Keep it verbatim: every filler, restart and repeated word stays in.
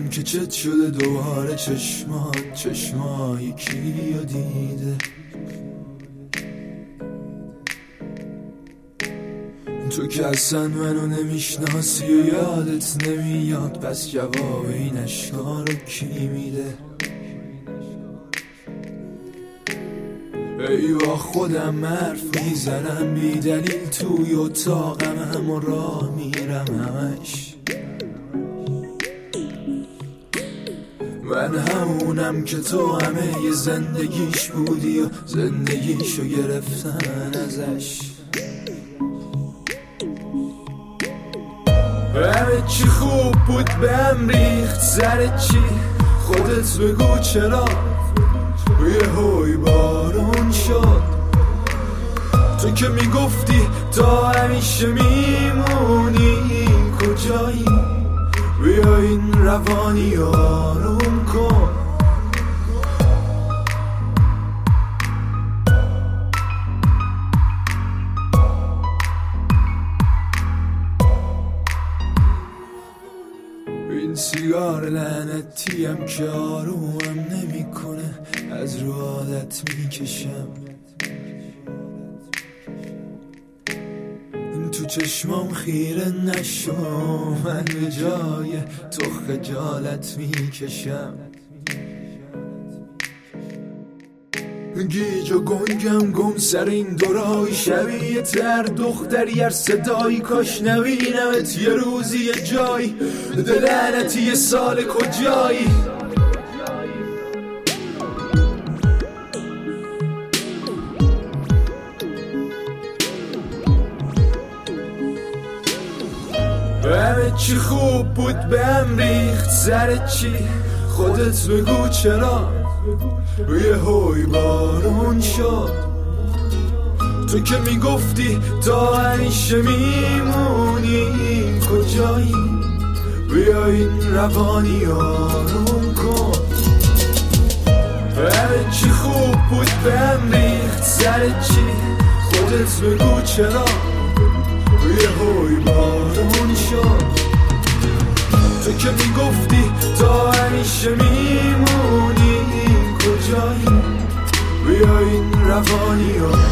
که چت شده دوباره چشمات چشمای کی رو دیده. تو که اصلا منو نمیشناسی و یادت نمیاد، پس جواب این اشکا رو کی میده؟ ای با خودم حرف میزنم بی دلیل توی اتاقم، همون راه میرم همش. من همونم که تو همه ی زندگیش بودی و زندگیشو گرفتن ازش. همه چی خوب بود به هم ریخت، سر چی خودت بگو چرا یه هوی بارون شد. تو که میگفتی تا همیشه میمونی، کجایی؟ بیا این روانی آروم کن. این سیگار لعنتیم که آرومم نمی کنه، از رو عادت می کشم. تو چشمام خیره نشو، من به جای تو خجالت می کشم. گیج و گنگم گم سر این دورای، شبیه تر دختری هر صدایی، کاش نبینمت یه روزی یه جایی. دلعنتی یه سال کجایی؟ همه چی خوب بود به هم ریخت، سر چی خودت بگو چرا یه هوی بارون شد. تو که میگفتی تا همیشه میمونی، کجایی؟ بیا این روانی آروم کن. همه چی خوب بود به هم ریخت، سر چی خودت بگو چرا یه هوی بارون شد. تو که میگفتی تا همیشه میمونی، کجایی؟ بیا این روانی